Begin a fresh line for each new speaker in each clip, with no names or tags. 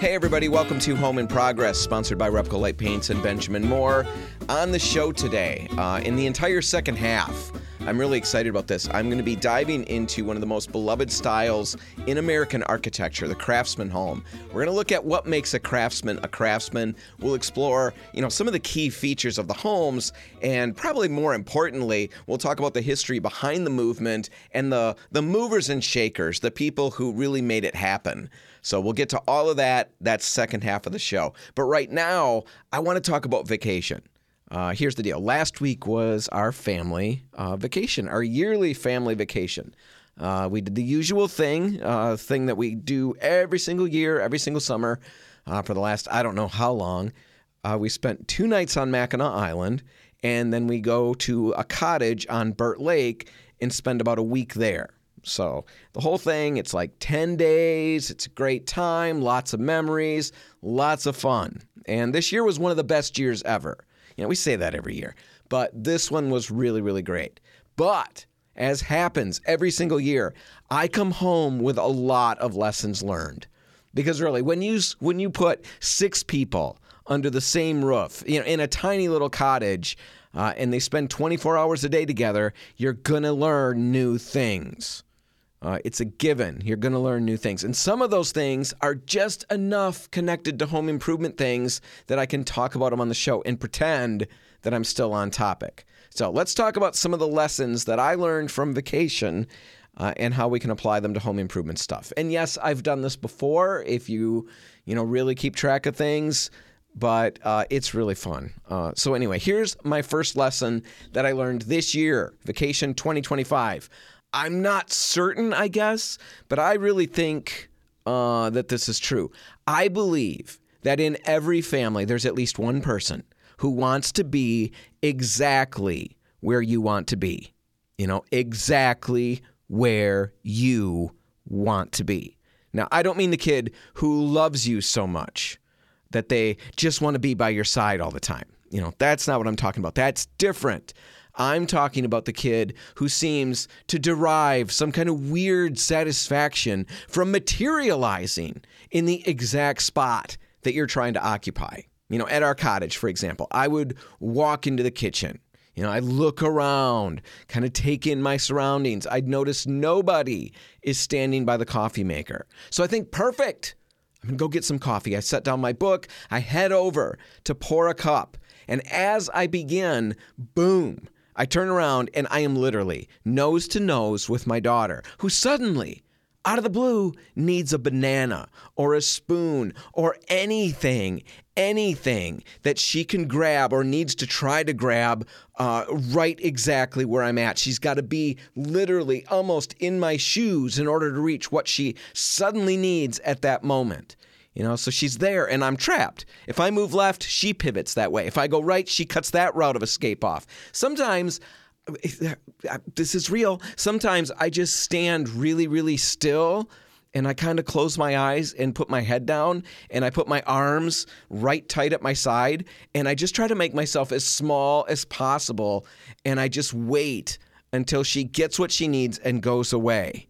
Hey everybody, welcome to Home in Progress, sponsored by Repco Light Paints and Benjamin Moore. On the show today, in the entire second half, I'm really excited about this. I'm going to be diving into one of the most beloved styles in American architecture, the Craftsman home. We're going to look at what makes a craftsman a craftsman. We'll explore, some of the key features of the homes, and probably more importantly, we'll talk about the history behind the movement and the movers and shakers, the people who really made it happen. So we'll get to all of that. That's second half of the show. But right now, I want to talk about vacation. Here's the deal. Last week was our family vacation, our yearly family vacation. We did the usual thing that we do every single year, every single summer for the last, I don't know how long. We spent 2 nights on Mackinac Island, and then we go to a cottage on Burt Lake and spend about a week there. So the whole thing, it's like 10 days. It's a great time, lots of memories, lots of fun. And this year was one of the best years ever. We say that every year, but this one was really, really great. But as happens every single year, I come home with a lot of lessons learned. Because really, when you put 6 people under the same roof, in a tiny little cottage, and they spend 24 hours a day together, you're going to learn new things. It's a given. You're going to learn new things. And some of those things are just enough connected to home improvement things that I can talk about them on the show and pretend that I'm still on topic. So let's talk about some of the lessons that I learned from vacation and how we can apply them to home improvement stuff. And yes, I've done this before if you really keep track of things, but it's really fun. So anyway, here's my first lesson that I learned this year, Vacation 2025. I'm not certain, I guess, but I really think that this is true. I believe that in every family, there's at least one person who wants to be exactly where you want to be. Exactly where you want to be. Now, I don't mean the kid who loves you so much that they just want to be by your side all the time. That's not what I'm talking about. That's different. I'm talking about the kid who seems to derive some kind of weird satisfaction from materializing in the exact spot that you're trying to occupy. At our cottage, for example, I would walk into the kitchen. I'd look around, kind of take in my surroundings. I'd notice nobody is standing by the coffee maker. So I think, perfect. I'm going to go get some coffee. I set down my book. I head over to pour a cup. And as I begin, boom, I turn around and I am literally nose to nose with my daughter, who suddenly, out of the blue, needs a banana or a spoon or anything that she can grab or needs to try to grab right exactly where I'm at. She's got to be literally almost in my shoes in order to reach what she suddenly needs at that moment. So she's there and I'm trapped. If I move left, she pivots that way. If I go right, she cuts that route of escape off. Sometimes, this is real, sometimes I just stand really, really still and I kind of close my eyes and put my head down and I put my arms right tight at my side and I just try to make myself as small as possible and I just wait until she gets what she needs and goes away.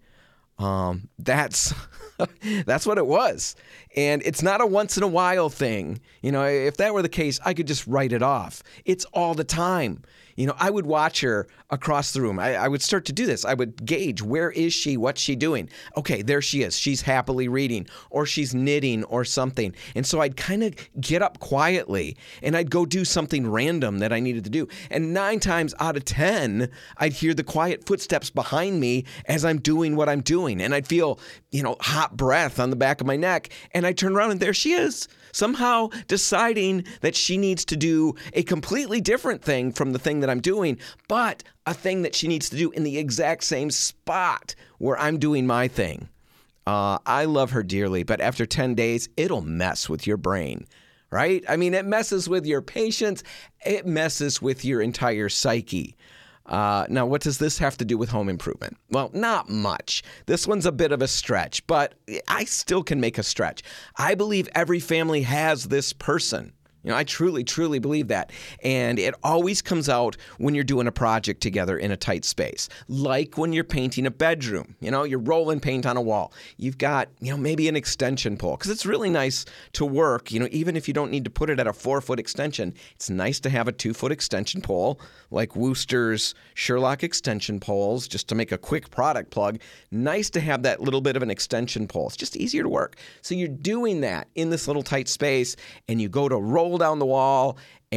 That's what it was. And it's not a once in a while thing. If that were the case, I could just write it off. It's all the time. I would watch her across the room. I would start to do this. I would gauge, where is she? What's she doing? Okay, there she is. She's happily reading or she's knitting or something. And so I'd kind of get up quietly and I'd go do something random that I needed to do. And 9 times out of 10, I'd hear the quiet footsteps behind me as I'm doing what I'm doing. And I'd feel, hot breath on the back of my neck. And I'd turn around and there she is, somehow deciding that she needs to do a completely different thing from the thing that I'm doing, but a thing that she needs to do in the exact same spot where I'm doing my thing. I love her dearly, but after 10 days, it'll mess with your brain, right? I mean, it messes with your patience. It messes with your entire psyche. Now, what does this have to do with home improvement? Well, not much. This one's a bit of a stretch, but I still can make a stretch. I believe every family has this person, I truly, truly believe that. And it always comes out when you're doing a project together in a tight space. Like when you're painting a bedroom. You're rolling paint on a wall. You've got, maybe an extension pole. Because it's really nice to work, even if you don't need to put it at a 4-foot extension. It's nice to have a 2-foot extension pole, like Wooster's Sherlock extension poles, just to make a quick product plug. Nice to have that little bit of an extension pole. It's just easier to work. So you're doing that in this little tight space, and you go to roll down the wall,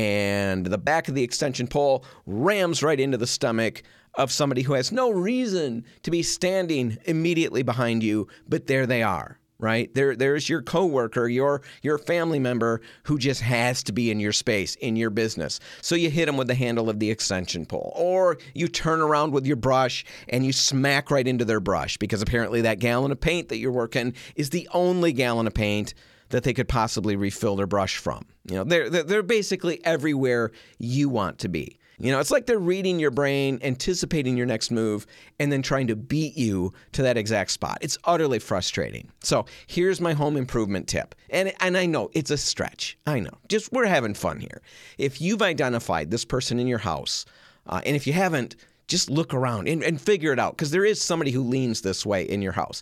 and the back of the extension pole rams right into the stomach of somebody who has no reason to be standing immediately behind you, but there they are, right? There's your coworker, your family member who just has to be in your space, in your business. So you hit them with the handle of the extension pole, or you turn around with your brush and you smack right into their brush, because apparently that gallon of paint that you're working is the only gallon of paint that they could possibly refill their brush from. They're basically everywhere you want to be. It's like they're reading your brain, anticipating your next move, and then trying to beat you to that exact spot. It's utterly frustrating. So here's my home improvement tip. And I know it's a stretch. I know. Just we're having fun here. If you've identified this person in your house, and if you haven't, just look around and figure it out, because there is somebody who leans this way in your house.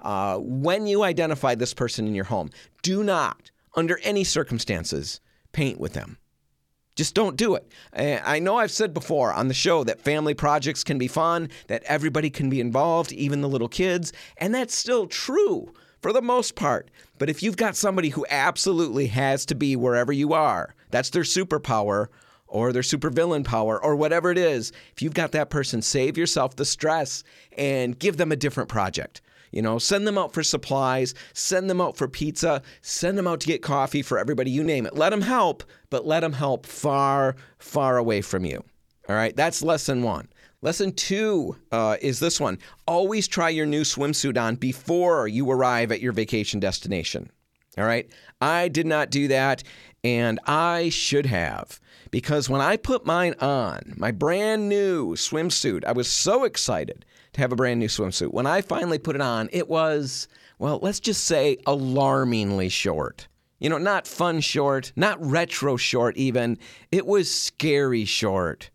When you identify this person in your home, do not, under any circumstances, paint with them. Just don't do it. I know I've said before on the show that family projects can be fun, that everybody can be involved, even the little kids, and that's still true for the most part. But if you've got somebody who absolutely has to be wherever you are, that's their superpower, or their supervillain power, or whatever it is, if you've got that person, save yourself the stress and give them a different project. Send them out for supplies, send them out for pizza, send them out to get coffee for everybody, you name it. Let them help, but let them help far, far away from you. All right, that's lesson 1. Lesson 2 is this one. Always try your new swimsuit on before you arrive at your vacation destination. All right, I did not do that, and I should have. Because when I put mine on, my brand new swimsuit, I was so excited to have a brand new swimsuit. When I finally put it on, it was, well, let's just say alarmingly short. Not fun short, not retro short even. It was scary short.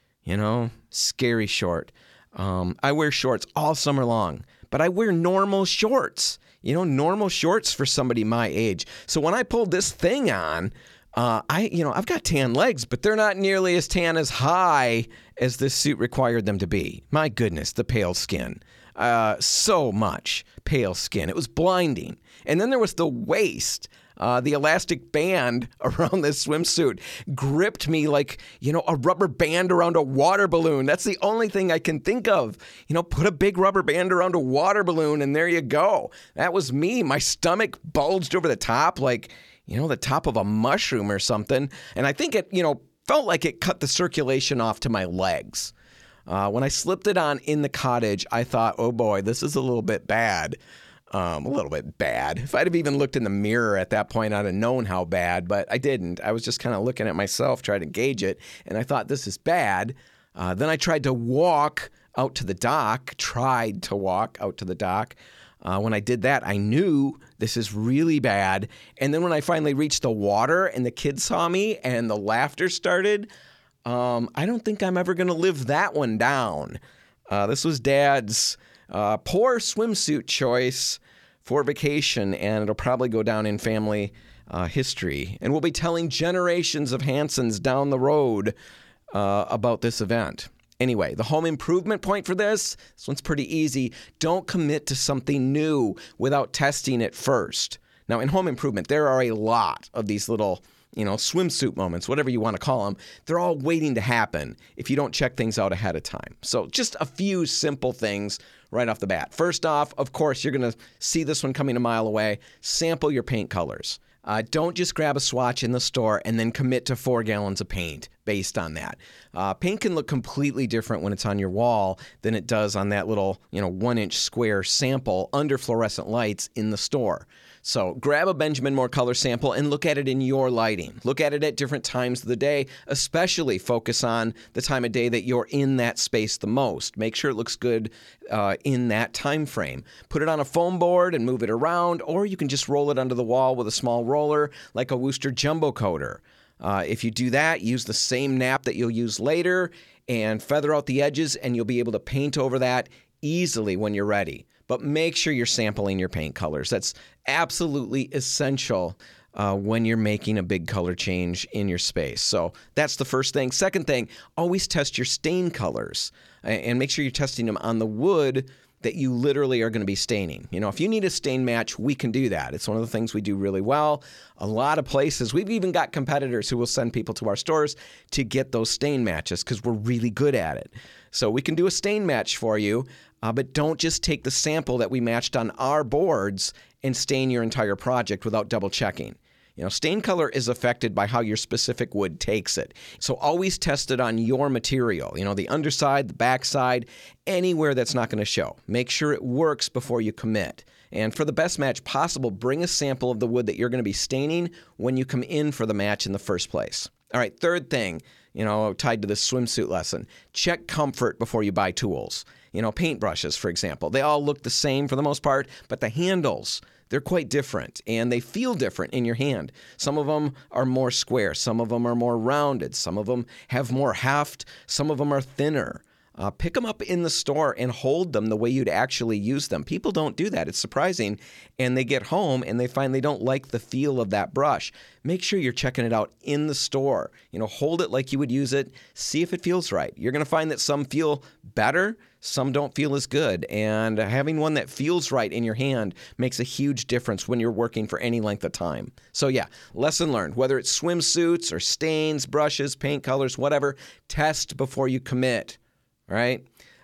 Scary short. I wear shorts all summer long, but I wear normal shorts. Normal shorts for somebody my age. So when I pulled this thing on, I've got tan legs, but they're not nearly as tan as high as this suit required them to be. My goodness, the pale skin. So much pale skin. It was blinding. And then there was the waist. The elastic band around this swimsuit gripped me like, a rubber band around a water balloon. That's the only thing I can think of. Put a big rubber band around a water balloon and there you go. That was me. My stomach bulged over the top like, the top of a mushroom or something. And I think it, felt like it cut the circulation off to my legs. When I slipped it on in the cottage, I thought, oh boy, this is a little bit bad. A little bit bad. If I'd have even looked in the mirror at that point, I'd have known how bad, but I didn't. I was just kind of looking at myself, trying to gauge it, and I thought, this is bad. Then I tried to walk out to the dock, When I did that, I knew this is really bad. And then when I finally reached the water and the kids saw me and the laughter started, I don't think I'm ever going to live that one down. This was Dad's poor swimsuit choice for vacation, and it'll probably go down in family history. And we'll be telling generations of Hansons down the road about this event. Anyway, the home improvement point for this one's pretty easy. Don't commit to something new without testing it first. Now, in home improvement, there are a lot of these little, swimsuit moments, whatever you want to call them. They're all waiting to happen if you don't check things out ahead of time. So just a few simple things right off the bat. First off, of course, you're going to see this one coming a mile away. Sample your paint colors. Don't just grab a swatch in the store and then commit to 4 gallons of paint based on that. Paint can look completely different when it's on your wall than it does on that little, 1-inch square sample under fluorescent lights in the store. So grab a Benjamin Moore color sample and look at it in your lighting. Look at it at different times of the day, especially focus on the time of day that you're in that space the most. Make sure it looks good in that time frame. Put it on a foam board and move it around, or you can just roll it under the wall with a small roller like a Wooster Jumbo Coater. If you do that, use the same nap that you'll use later and feather out the edges, and you'll be able to paint over that easily when you're ready. But make sure you're sampling your paint colors. That's absolutely essential when you're making a big color change in your space. So that's the first thing. Second thing, always test your stain colors and make sure you're testing them on the wood that you literally are going to be staining. You know, if you need a stain match, we can do that. It's one of the things we do really well. A lot of places, we've even got competitors who will send people to our stores to get those stain matches because we're really good at it. So we can do a stain match for you, but don't just take the sample that we matched on our boards and stain your entire project without double checking. You know, stain color is affected by how your specific wood takes it. So always test it on your material, you know, the underside, the backside, anywhere that's not going to show. Make sure it works before you commit. And for the best match possible, bring a sample of the wood that you're going to be staining when you come in for the match in the first place. All right, third thing, you know, tied to this swimsuit lesson, check comfort before you buy tools. You know, paintbrushes, for example, they all look the same for the most part, but the handles, they're quite different, and they feel different in your hand. Some of them are more square. Some of them are more rounded. Some of them have more heft. Some of them are thinner. Pick them up in the store and hold them the way you'd actually use them. People don't do that. It's surprising. And they get home and they find they don't like the feel of that brush. Make sure you're checking it out in the store. You know, hold it like you would use it. See if it feels right. You're going to find that some feel better, some don't feel as good. And having one that feels right in your hand makes a huge difference when you're working for any length of time. So yeah, lesson learned. Whether it's swimsuits or stains, brushes, paint colors, whatever, test before you commit. Right?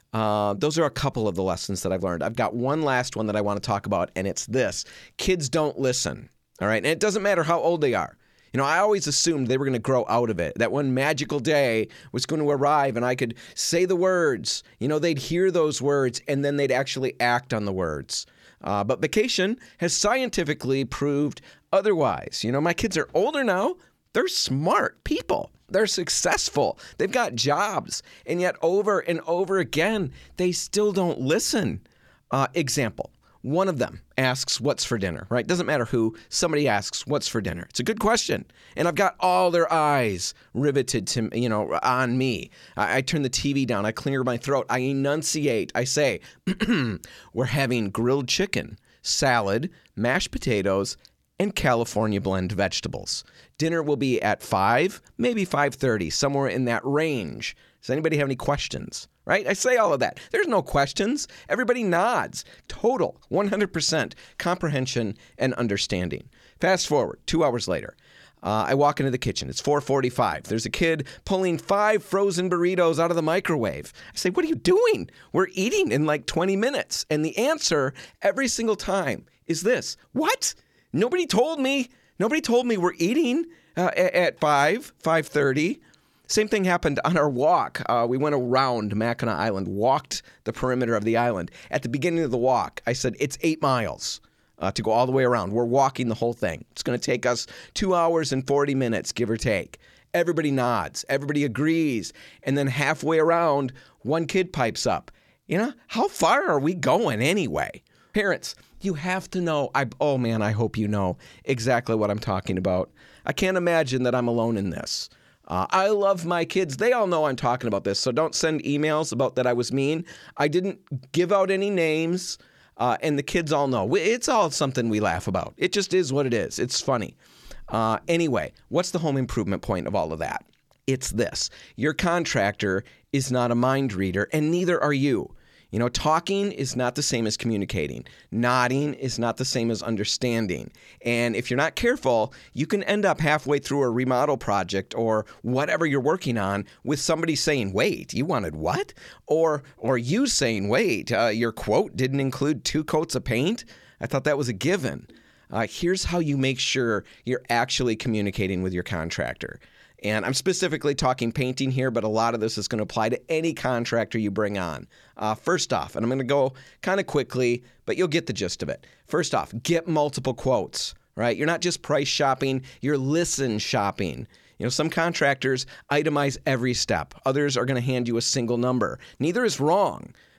Those are a couple of the lessons that I've learned. I've got one last one that I want to talk about, and it's this. Kids don't listen. All right? And it doesn't matter how old they are. You know, I always assumed they were going to grow out of it. That one magical day was going to arrive and I could say the words. You know, they'd hear those words and then they'd actually act on the words. But vacation has scientifically proved otherwise. You know, my kids are older now. They're smart people. They're successful. They've got jobs. And yet over and over again, they still don't listen. Example, one of them asks, what's for dinner, right? Doesn't matter who. Somebody asks, what's for dinner? It's a good question. And I've got all their eyes riveted to, you know, on me. I turn the TV down. I clear my throat. I enunciate. I say, we're having grilled chicken, salad, mashed potatoes, and California blend vegetables. Dinner will be at 5, maybe 5:30, somewhere in that range. Does anybody have any questions? Right? I say all of that. There's no questions. Everybody nods. Total 100% comprehension and understanding. Fast forward, 2 hours later. I walk into the kitchen. It's 4:45. There's a kid pulling 5 frozen burritos out of the microwave. I say, what are you doing? We're eating in like 20 minutes. And the answer every single time is this. What? Nobody told me. Nobody told me we're eating at 5:30. Same thing happened on our walk. We went around Mackinac Island, walked the perimeter of the island. At the beginning of the walk, I said, it's 8 miles to go all the way around. We're walking the whole thing. It's going to take us 2 hours and 40 minutes, give or take. Everybody nods. Everybody agrees. And then halfway around, one kid pipes up. You know, how far are we going anyway? Parents, you have to know. Oh man, I hope you know exactly what I'm talking about. I can't imagine that I'm alone in this. I love my kids. They all know I'm talking about this, so don't send emails about that I was mean. I didn't give out any names, and the kids all know. It's all something we laugh about. It just is what it is. It's funny. Anyway, what's the home improvement point of all of that? It's this. Your contractor is not a mind reader, and neither are you. You know, talking is not the same as communicating. Nodding is not the same as understanding. And if you're not careful, you can end up halfway through a remodel project or whatever you're working on with somebody saying, wait, you wanted what? Or you saying, wait, your quote didn't include 2 coats of paint? I thought that was a given. Here's how you make sure you're actually communicating with your contractor. And I'm specifically talking painting here, but a lot of this is going to apply to any contractor you bring on. First off, and I'm going to go kind of quickly, but you'll get the gist of it. First off, get multiple quotes, right? You're not just price shopping, you're listen shopping. You know, some contractors itemize every step. Others are going to hand you a single number. Neither is wrong,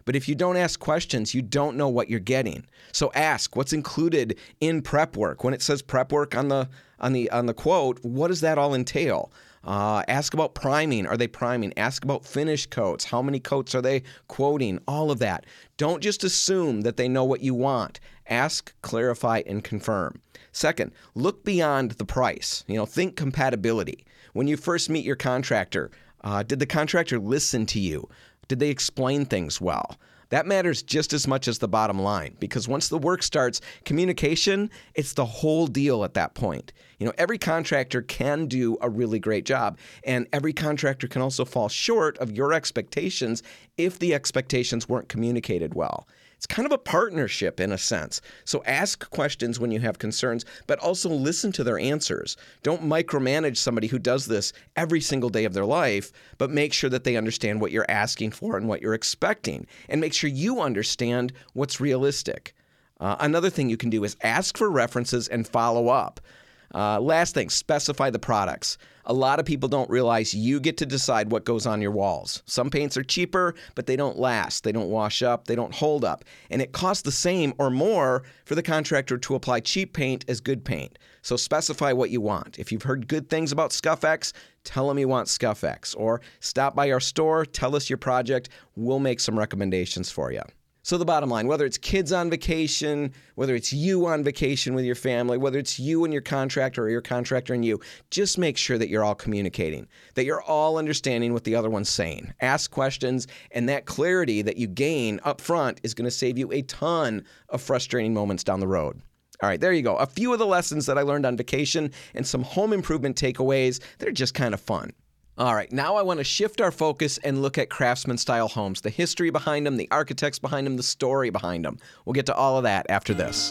But if you don't ask questions, you don't know what you're getting. So ask what's included in prep work. When it says prep work on the quote, what does that all entail? Ask about priming. Are they priming? Ask about finish coats. How many coats are they quoting? All of that. Don't just assume that they know what you want. Ask, clarify, and confirm. Second, look beyond the price. Think compatibility. When you first meet your contractor, did the contractor listen to you? Did they explain things well? That matters just as much as the bottom line, because once the work starts, communication, it's the whole deal at that point. Every contractor can do a really great job, and every contractor can also fall short of your expectations if the expectations weren't communicated well. It's kind of a partnership in a sense. So ask questions when you have concerns, but also listen to their answers. Don't micromanage somebody who does this every single day of their life, but make sure that they understand what you're asking for and what you're expecting, and make sure you understand what's realistic. Another thing you can do is ask for references and follow up. Last thing, specify the products. A lot of people don't realize you get to decide what goes on your walls. Some paints are cheaper, but they don't last. They don't wash up. They don't hold up. And it costs the same or more for the contractor to apply cheap paint as good paint. So specify what you want. If you've heard good things about ScuffX, tell them you want ScuffX. Or stop by our store, tell us your project. We'll make some recommendations for you. So the bottom line, whether it's kids on vacation, whether it's you on vacation with your family, whether it's you and your contractor or your contractor and you, just make sure that you're all communicating, that you're all understanding what the other one's saying. Ask questions, and that clarity that you gain up front is going to save you a ton of frustrating moments down the road. All right, there you go. A few of the lessons that I learned on vacation and some home improvement takeaways that are just kind of fun. All right, now I want to shift our focus and look at craftsman-style homes, the history behind them, the architects behind them, the story behind them. We'll get to all of that after this.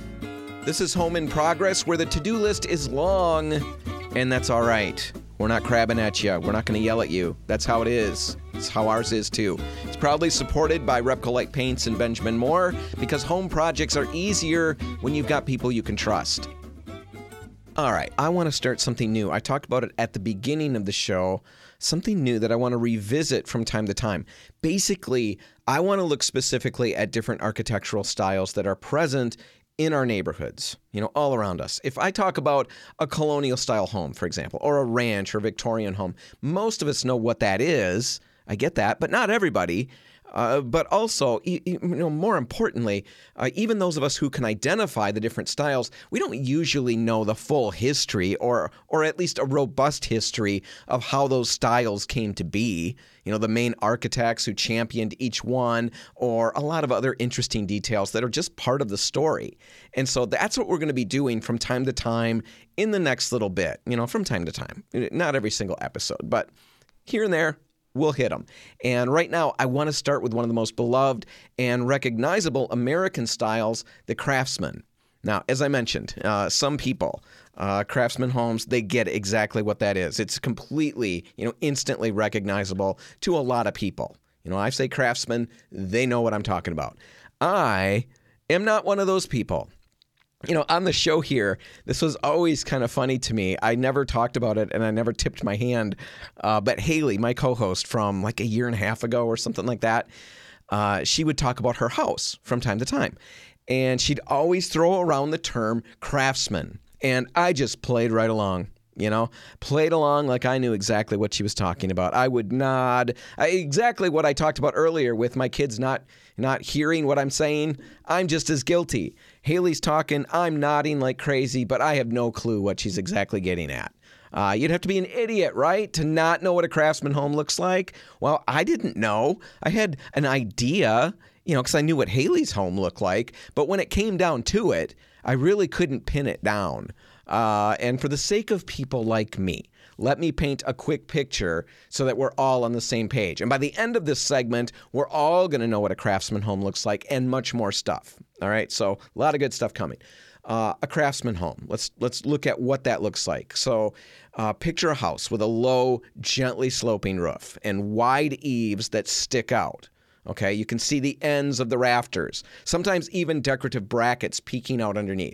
This is Home in Progress, where the to-do list is long, and that's all right. We're not crabbing at you. We're not going to yell at you. That's how it is. It's how ours is, too. It's proudly supported by Repcolite Paints and Benjamin Moore, because home projects are easier when you've got people you can trust. All right, I want to start something new. I talked about it at the beginning of the show, something new that I want to revisit from time to time. Basically, I want to look specifically at different architectural styles that are present in our neighborhoods, all around us. If I talk about a colonial style home, for example, or a ranch or Victorian home, most of us know what that is. I get that, but not everybody. But also, more importantly, even those of us who can identify the different styles, we don't usually know the full history or at least a robust history of how those styles came to be. The main architects who championed each one, or a lot of other interesting details that are just part of the story. And so that's what we're going to be doing from time to time in the next little bit, from time to time. Not every single episode, but here and there. We'll hit them. And right now, I want to start with one of the most beloved and recognizable American styles, the Craftsman. Now, as I mentioned, some people, Craftsman homes, they get exactly what that is. It's completely, instantly recognizable to a lot of people. I say Craftsman, they know what I'm talking about. I am not one of those people. On the show here, this was always kind of funny to me. I never talked about it, and I never tipped my hand. But Haley, my co-host from like a year and a half ago or something like that, she would talk about her house from time to time. And she'd always throw around the term craftsman. And I just played right along. Played along like I knew exactly what she was talking about. I would nod. Exactly what I talked about earlier with my kids not hearing what I'm saying. I'm just as guilty. Haley's talking, I'm nodding like crazy, but I have no clue what she's exactly getting at. You'd have to be an idiot, right, to not know what a Craftsman home looks like? Well, I didn't know. I had an idea, because I knew what Haley's home looked like. But when it came down to it, I really couldn't pin it down. And for the sake of people like me, let me paint a quick picture so that we're all on the same page. And by the end of this segment, we're all going to know what a Craftsman home looks like and much more stuff. All right, so a lot of good stuff coming. A Craftsman home. Let's look at what that looks like. So picture a house with a low, gently sloping roof and wide eaves that stick out. Okay, you can see the ends of the rafters, sometimes even decorative brackets peeking out underneath.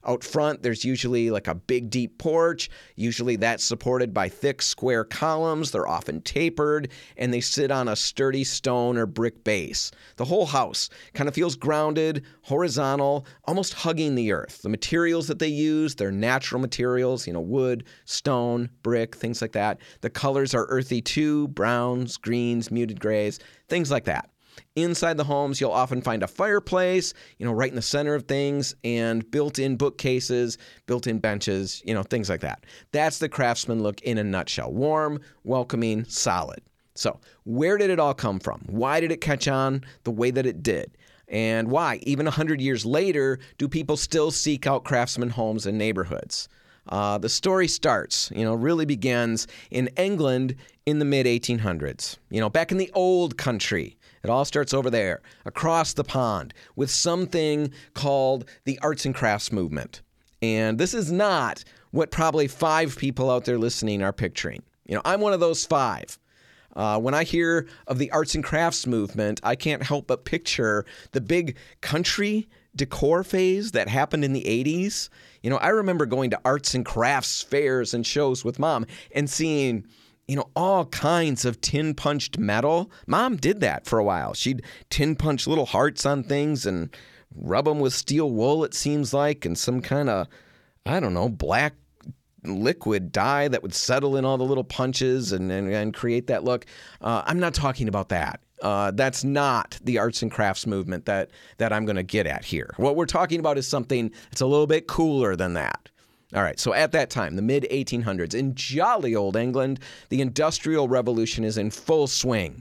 Out front, there's usually like a big, deep porch. Usually that's supported by thick, square columns. They're often tapered, and they sit on a sturdy stone or brick base. The whole house kind of feels grounded, horizontal, almost hugging the earth. The materials that they use, they're natural materials, wood, stone, brick, things like that. The colors are earthy too, browns, greens, muted grays, things like that. Inside the homes, you'll often find a fireplace, right in the center of things, and built-in bookcases, built-in benches, things like that. That's the Craftsman look in a nutshell. Warm, welcoming, solid. So where did it all come from? Why did it catch on the way that it did? And why, even 100 years later, do people still seek out Craftsman homes and neighborhoods? The story starts, really begins in England in the mid-1800s. Back in the old country. It all starts over there, across the pond, with something called the arts and crafts movement. And this is not what probably 5 people out there listening are picturing. I'm one of those 5. When I hear of the arts and crafts movement, I can't help but picture the big country decor phase that happened in the 80s. I remember going to arts and crafts fairs and shows with Mom and seeing all kinds of tin-punched metal. Mom did that for a while. She'd tin-punch little hearts on things and rub them with steel wool, it seems like, and some kind of, black liquid dye that would settle in all the little punches and create that look. I'm not talking about that. That's not the arts and crafts movement that I'm going to get at here. What we're talking about is something that's a little bit cooler than that. All right, so at that time, the mid-1800s, in jolly old England, the Industrial Revolution is in full swing.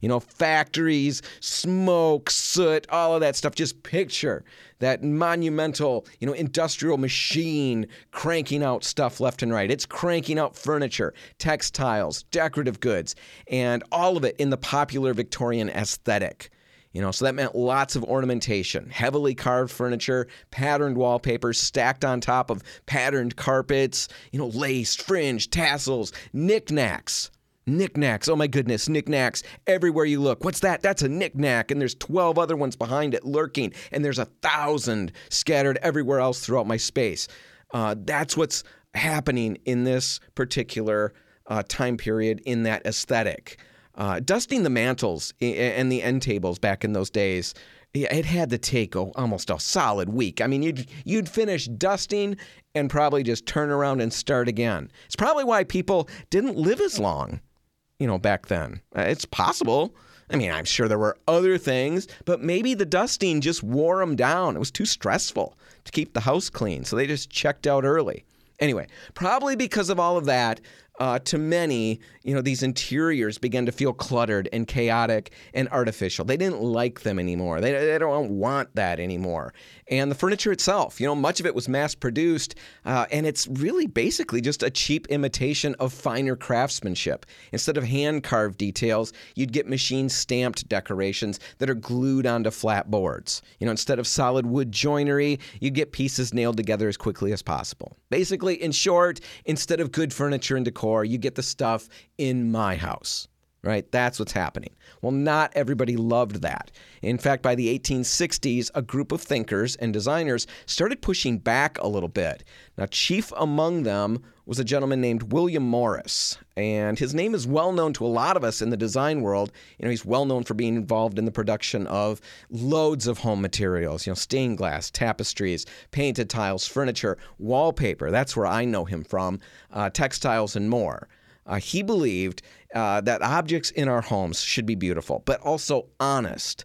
Factories, smoke, soot, all of that stuff. Just picture that monumental, industrial machine cranking out stuff left and right. It's cranking out furniture, textiles, decorative goods, and all of it in the popular Victorian aesthetic. So that meant lots of ornamentation, heavily carved furniture, patterned wallpaper stacked on top of patterned carpets, lace, fringe, tassels, knickknacks. Knickknacks, oh my goodness, knickknacks everywhere you look. What's that? That's a knickknack, and there's 12 other ones behind it lurking, and there's 1,000 scattered everywhere else throughout my space. That's what's happening in this particular time period in that aesthetic. Dusting the mantles and the end tables back in those days, it had to take almost a solid week. I mean, you'd finish dusting and probably just turn around and start again. It's probably why people didn't live as long, back then. It's possible. I mean, I'm sure there were other things, but maybe the dusting just wore them down. It was too stressful to keep the house clean, so they just checked out early. Anyway, probably because of all of that, to many, these interiors began to feel cluttered and chaotic and artificial. They didn't like them anymore. They don't want that anymore. And the furniture itself, much of it was mass-produced, and it's really basically just a cheap imitation of finer craftsmanship. Instead of hand-carved details, you'd get machine-stamped decorations that are glued onto flat boards. Instead of solid wood joinery, you'd get pieces nailed together as quickly as possible. Basically, in short, instead of good furniture and decor, you get the stuff in my house, right? That's what's happening. Well, not everybody loved that. In fact, by the 1860s, a group of thinkers and designers started pushing back a little bit. Now, chief among them was a gentleman named William Morris, and his name is well known to a lot of us in the design world. He's well known for being involved in the production of loads of home materials, stained glass, tapestries, painted tiles, furniture, wallpaper. That's where I know him from, textiles, and more. He believed that objects in our homes should be beautiful, but also honest,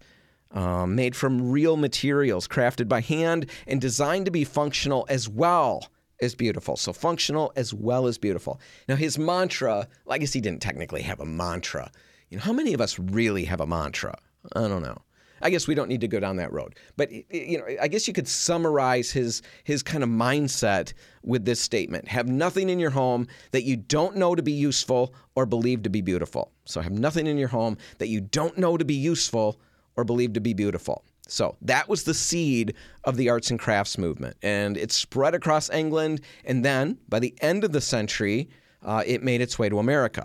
made from real materials, crafted by hand, and designed to be functional as well as beautiful. So functional as well as beautiful. Now, his mantra, I guess he didn't technically have a mantra. How many of us really have a mantra? I don't know. I guess we don't need to go down that road. But, I guess you could summarize his kind of mindset with this statement. Have nothing in your home that you don't know to be useful or believe to be beautiful. So have nothing in your home that you don't know to be useful or believe to be beautiful. So that was the seed of the arts and crafts movement. And it spread across England. And then by the end of the century, it made its way to America.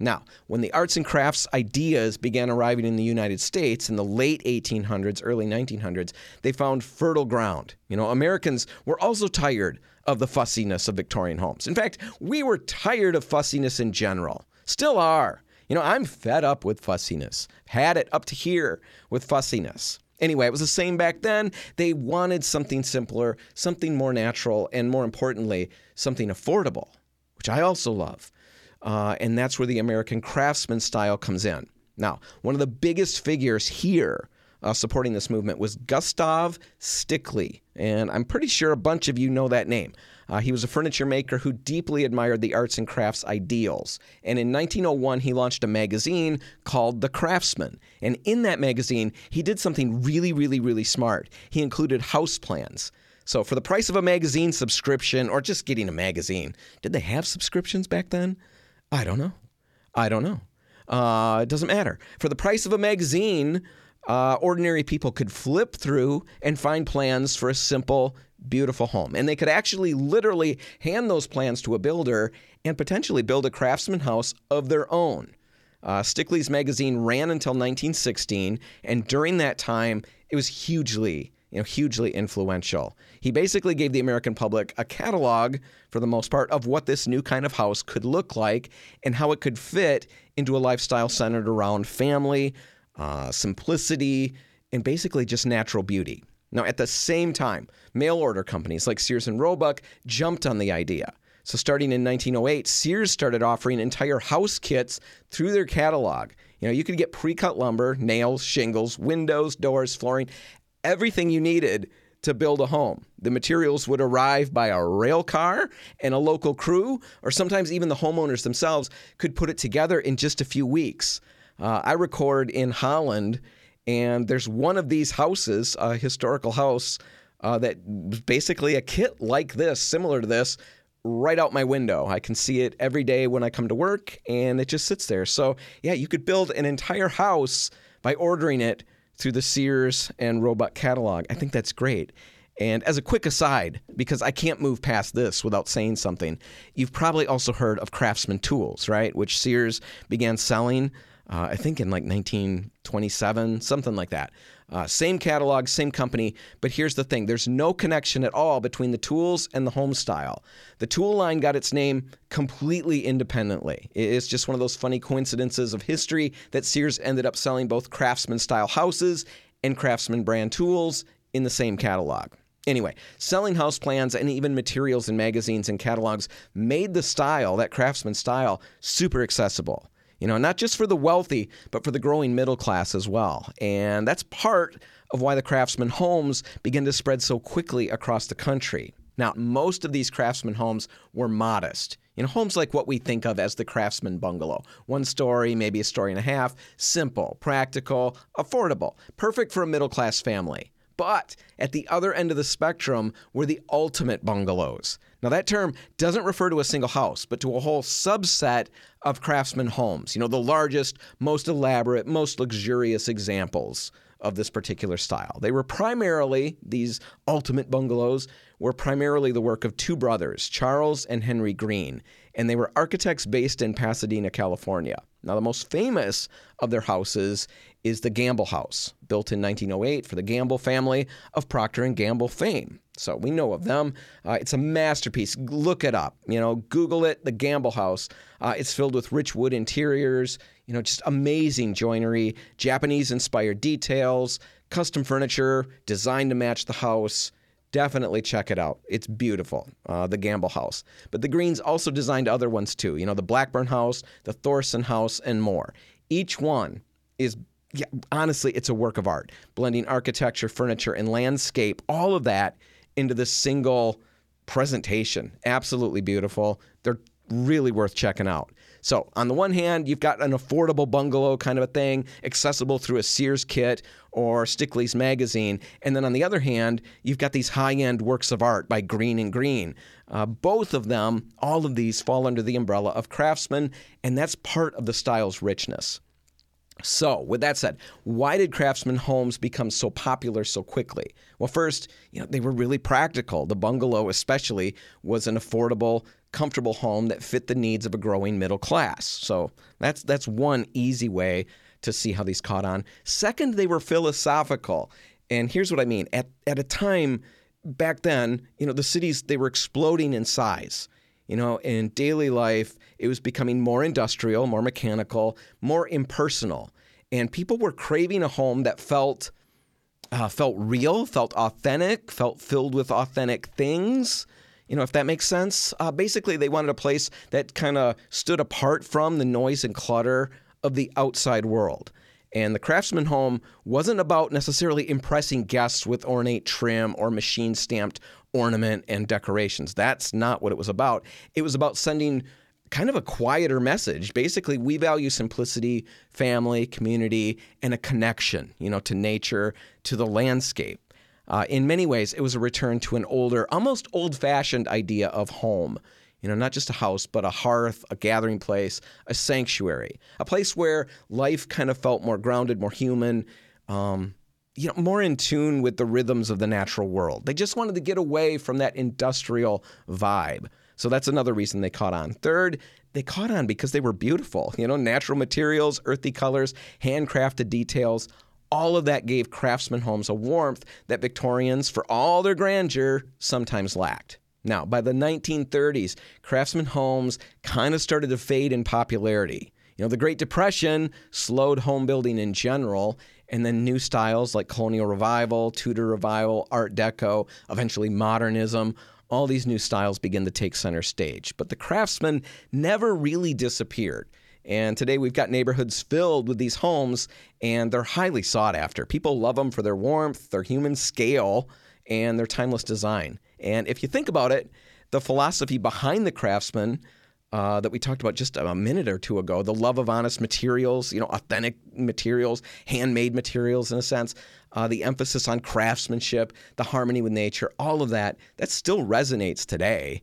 Now, when the arts and crafts ideas began arriving in the United States in the late 1800s, early 1900s, they found fertile ground. Americans were also tired of the fussiness of Victorian homes. In fact, we were tired of fussiness in general. Still are. I'm fed up with fussiness. Had it up to here with fussiness. Anyway, it was the same back then. They wanted something simpler, something more natural, and more importantly, something affordable, which I also love. And that's where the American craftsman style comes in. Now, one of the biggest figures here supporting this movement was Gustav Stickley. And I'm pretty sure a bunch of you know that name. He was a furniture maker who deeply admired the arts and crafts ideals. And in 1901, he launched a magazine called The Craftsman. And in that magazine, he did something really, really, really smart. He included house plans. So for the price of a magazine subscription, or just getting a magazine, did they have subscriptions back then? I don't know. It doesn't matter. For the price of a magazine, ordinary people could flip through and find plans for a simple, beautiful home. And they could actually literally hand those plans to a builder and potentially build a craftsman house of their own. Stickley's magazine ran until 1916, and during that time, it was hugely influential. He basically gave the American public a catalog, for the most part, of what this new kind of house could look like and how it could fit into a lifestyle centered around family, simplicity, and basically just natural beauty. Now, at the same time, mail order companies like Sears and Roebuck jumped on the idea. So starting in 1908, Sears started offering entire house kits through their catalog. You could get pre-cut lumber, nails, shingles, windows, doors, flooring, everything you needed to build a home. The materials would arrive by a rail car and a local crew, or sometimes even the homeowners themselves could put it together in just a few weeks. I record in Holland, and there's one of these houses, a historical house, that was basically a kit like this, similar to this, right out my window. I can see it every day when I come to work, and it just sits there. So, yeah, you could build an entire house by ordering it through the Sears and Roebuck catalog. I think that's great. And as a quick aside, because I can't move past this without saying something, you've probably also heard of Craftsman tools, right? Which Sears began selling, I think in like 1927, something like that. Same catalog, same company, but here's the thing. There's no connection at all between the tools and the home style. The tool line got its name completely independently. It's just one of those funny coincidences of history that Sears ended up selling both Craftsman-style houses and Craftsman brand tools in the same catalog. Anyway, selling house plans and even materials in magazines and catalogs made the style, that Craftsman style, super accessible. Not just for the wealthy, but for the growing middle class as well. And that's part of why the Craftsman homes began to spread so quickly across the country. Now, most of these Craftsman homes were modest. Homes like what we think of as the Craftsman bungalow. One story, maybe a story and a half, simple, practical, affordable, perfect for a middle-class family. But at the other end of the spectrum were the ultimate bungalows. Now, that term doesn't refer to a single house, but to a whole subset of Craftsman homes. The largest, most elaborate, most luxurious examples of this particular style. They were primarily, these ultimate bungalows, were primarily the work of two brothers, Charles and Henry Green, and they were architects based in Pasadena, California. Now, the most famous of their houses is the Gamble House, built in 1908 for the Gamble family of Procter & Gamble fame. So we know of them. It's a masterpiece. Look it up. Google it, the Gamble House. It's filled with rich wood interiors, just amazing joinery, Japanese-inspired details, custom furniture designed to match the house. Definitely check it out. It's beautiful, the Gamble House. But the Greens also designed other ones too. The Blackburn House, the Thorson House, and more. Each one is, honestly, it's a work of art, blending architecture, furniture, and landscape, all of that into this single presentation. Absolutely beautiful. They're really worth checking out. So on the one hand, you've got an affordable bungalow kind of a thing, accessible through a Sears kit or Stickley's magazine. And then on the other hand, you've got these high-end works of art by Green and Green. Both of them, all of these fall under the umbrella of Craftsman, and that's part of the style's richness. So, with that said, why did Craftsman homes become so popular so quickly? Well, first, they were really practical. The bungalow, especially, was an affordable, comfortable home that fit the needs of a growing middle class. So, that's one easy way to see how these caught on. Second, they were philosophical. And here's what I mean. At a time back then, the cities, they were exploding in size. In daily life, it was becoming more industrial, more mechanical, more impersonal. And people were craving a home that felt real, felt authentic, felt filled with authentic things, if that makes sense. Basically, they wanted a place that kind of stood apart from the noise and clutter of the outside world. And the Craftsman home wasn't about necessarily impressing guests with ornate trim or machine-stamped ornament and decorations. That's not what it was about. It was about sending kind of a quieter message. Basically, we value simplicity, family, community, and a connection, to nature, to the landscape. In many ways, it was a return to an older, almost old-fashioned idea of home. Not just a house, but a hearth, a gathering place, a sanctuary, a place where life kind of felt more grounded, more human, more in tune with the rhythms of the natural world. They just wanted to get away from that industrial vibe. So that's another reason they caught on. Third, they caught on because they were beautiful. Natural materials, earthy colors, handcrafted details. All of that gave Craftsman homes a warmth that Victorians, for all their grandeur, sometimes lacked. Now, by the 1930s, Craftsman homes kind of started to fade in popularity. The Great Depression slowed home building in general, and then new styles like Colonial Revival, Tudor Revival, Art Deco, eventually Modernism, all these new styles begin to take center stage. But the Craftsman never really disappeared. And today we've got neighborhoods filled with these homes, and they're highly sought after. People love them for their warmth, their human scale, and their timeless design. And if you think about it, the philosophy behind the Craftsman that we talked about just a minute or two ago, the love of honest materials, authentic materials, handmade materials in a sense, the emphasis on craftsmanship, the harmony with nature, all of that still resonates today.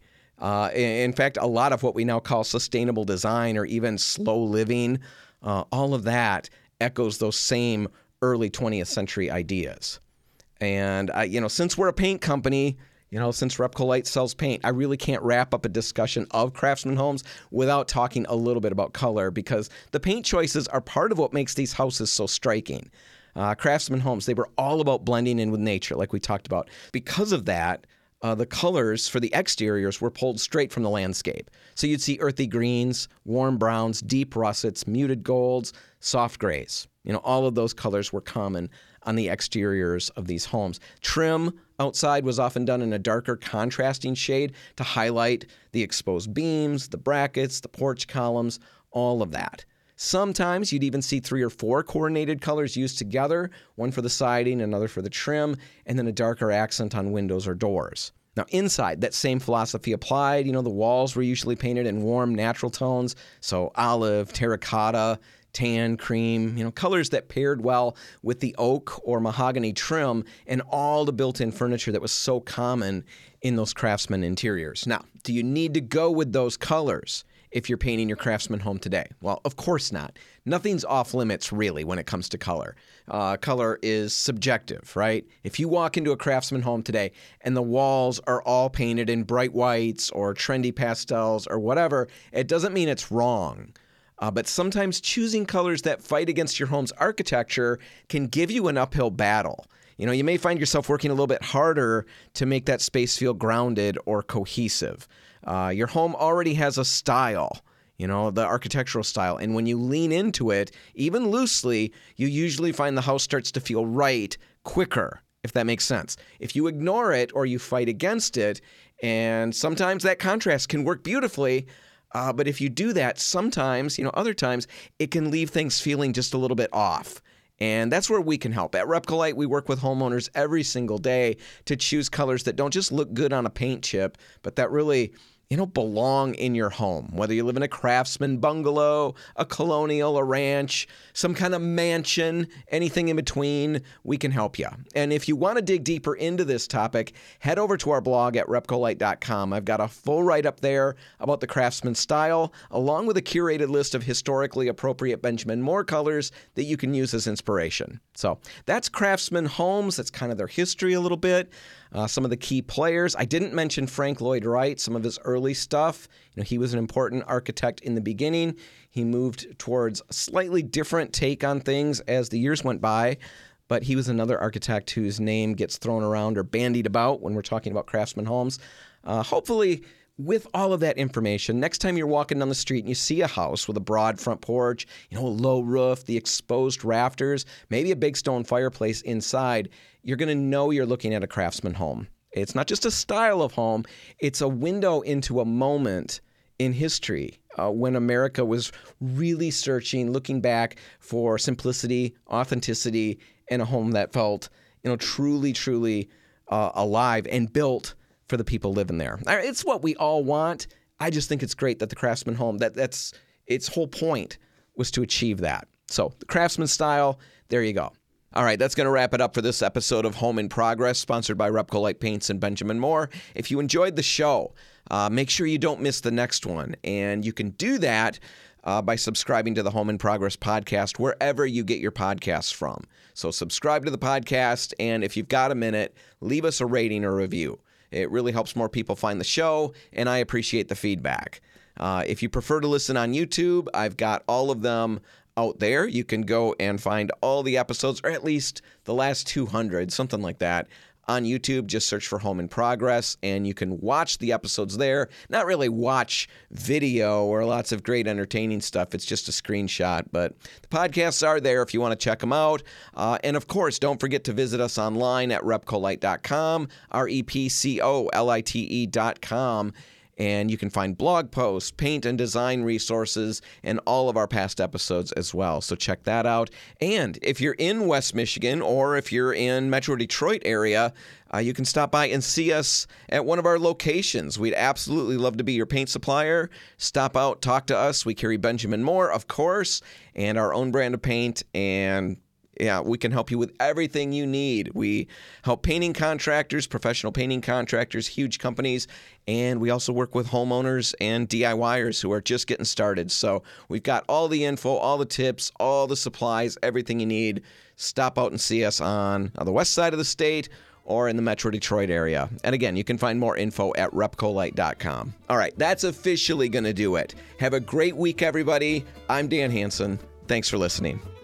In fact, a lot of what we now call sustainable design or even slow living, all of that echoes those same early 20th century ideas. And, since we're a paint company, since Repco Light sells paint, I really can't wrap up a discussion of Craftsman homes without talking a little bit about color, because the paint choices are part of what makes these houses so striking. Craftsman homes, they were all about blending in with nature, like we talked about. Because of that, the colors for the exteriors were pulled straight from the landscape. So you'd see earthy greens, warm browns, deep russets, muted golds, soft grays. All of those colors were common on the exteriors of these homes. Trim outside was often done in a darker contrasting shade to highlight the exposed beams, the brackets, the porch columns, all of that. Sometimes you'd even see 3 or 4 coordinated colors used together, one for the siding, another for the trim, and then a darker accent on windows or doors. Now inside, that same philosophy applied. The walls were usually painted in warm, natural tones, so olive, terracotta, tan, cream, colors that paired well with the oak or mahogany trim and all the built-in furniture that was so common in those Craftsman interiors. Now, do you need to go with those colors if you're painting your Craftsman home today? Well, of course not. Nothing's off limits, really, when it comes to color. Color is subjective, right? If you walk into a Craftsman home today and the walls are all painted in bright whites or trendy pastels or whatever, it doesn't mean it's wrong. But sometimes choosing colors that fight against your home's architecture can give you an uphill battle. You may find yourself working a little bit harder to make that space feel grounded or cohesive. Your home already has a style, the architectural style. And when you lean into it, even loosely, you usually find the house starts to feel right quicker, if that makes sense. If you ignore it or you fight against it, and sometimes that contrast can work beautifully, but if you do that, sometimes, other times, it can leave things feeling just a little bit off. And that's where we can help. At Repco Light, we work with homeowners every single day to choose colors that don't just look good on a paint chip, but that really, belong in your home. Whether you live in a Craftsman bungalow, a colonial, a ranch, some kind of mansion, anything in between, we can help you. And if you want to dig deeper into this topic, head over to our blog at repcolite.com. I've got a full write-up there about the Craftsman style, along with a curated list of historically appropriate Benjamin Moore colors that you can use as inspiration. So that's Craftsman Homes. That's kind of their history a little bit. Some of the key players. I didn't mention Frank Lloyd Wright, some of his early stuff. He was an important architect in the beginning. He moved towards a slightly different take on things as the years went by, but he was another architect whose name gets thrown around or bandied about when we're talking about Craftsman Homes. Hopefully, with all of that information, next time you're walking down the street and you see a house with a broad front porch, a low roof, the exposed rafters, maybe a big stone fireplace inside, you're going to know you're looking at a Craftsman home. It's not just a style of home, it's a window into a moment in history when America was really searching, looking back for simplicity, authenticity, and a home that felt, truly, truly alive and built for the people living there. It's what we all want. I just think it's great that the Craftsman home, that's its whole point was to achieve that. So the Craftsman style, there you go. All right, that's going to wrap it up for this episode of Home in Progress, sponsored by Repcolite Paints and Benjamin Moore. If you enjoyed the show, make sure you don't miss the next one. And you can do that by subscribing to the Home in Progress podcast wherever you get your podcasts from. So subscribe to the podcast, and if you've got a minute, leave us a rating or review. It really helps more people find the show, and I appreciate the feedback. If you prefer to listen on YouTube, I've got all of them out there. You can go and find all the episodes, or at least the last 200, something like that, on YouTube. Just search for Home in Progress, and you can watch the episodes there. Not really watch video or lots of great entertaining stuff. It's just a screenshot, but the podcasts are there if you want to check them out. And of course, don't forget to visit us online at repcolite.com, repcolite.com. And you can find blog posts, paint and design resources, and all of our past episodes as well. So check that out. And if you're in West Michigan or if you're in Metro Detroit area, you can stop by and see us at one of our locations. We'd absolutely love to be your paint supplier. Stop out, talk to us. We carry Benjamin Moore, of course, and our own brand of paint, and we can help you with everything you need. We help painting contractors, professional painting contractors, huge companies, and we also work with homeowners and DIYers who are just getting started. So we've got all the info, all the tips, all the supplies, everything you need. Stop out and see us on the west side of the state or in the Metro Detroit area. And again, you can find more info at repcolite.com. All right, that's officially going to do it. Have a great week, everybody. I'm Dan Hansen. Thanks for listening.